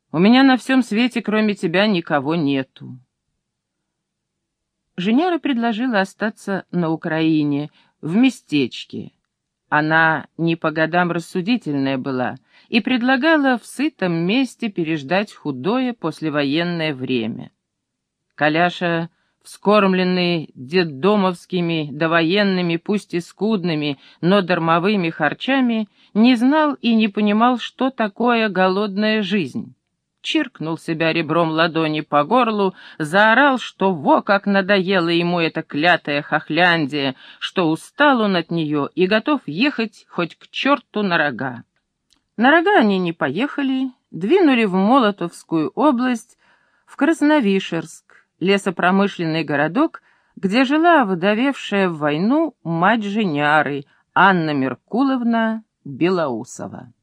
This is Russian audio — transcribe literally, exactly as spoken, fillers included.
У меня на всем свете, кроме тебя, никого нету». Женяра предложила остаться на Украине, в местечке. Она не по годам рассудительная была и предлагала в сытом месте переждать худое послевоенное время. Коляша, вскормленный детдомовскими довоенными, пусть и скудными, но дармовыми харчами, не знал и не понимал, что такое голодная жизнь. Чиркнул себя ребром ладони по горлу, заорал, что во как надоела ему эта клятая хохляндия, что устал он от нее и готов ехать хоть к черту на рога. На рога они не поехали, двинули в Молотовскую область, в Красновишерск, лесопромышленный городок, где жила вдовевшая в войну мать Женяры, Анна Меркуловна Белоусова.